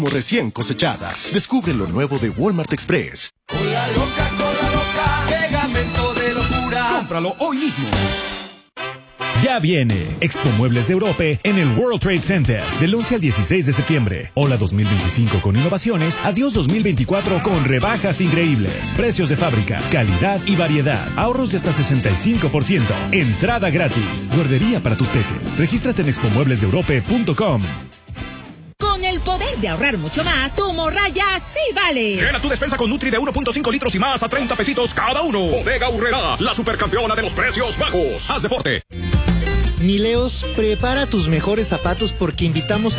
como recién cosechadas. Descubre lo nuevo de Walmart Express. Cola loca, pegamento de locura. Cómpralo hoy mismo. Ya viene Expo Muebles de Europe en el World Trade Center del 11 al 16 de septiembre. Hola 2025 con innovaciones, adiós 2024 con rebajas increíbles. Precios de fábrica, calidad y variedad. Ahorros de hasta 65%. Entrada gratis. Guardería para tus peques. Regístrate en expomueblesdeeurope.com. Con el poder de ahorrar mucho más, tu morraya sí vale. Llena tu despensa con Nutri de 1.5 litros y más a 30 pesitos cada uno. Bodega Aurrerá, la supercampeona de los precios bajos. Haz deporte. Mileos, prepara tus mejores zapatos porque invitamos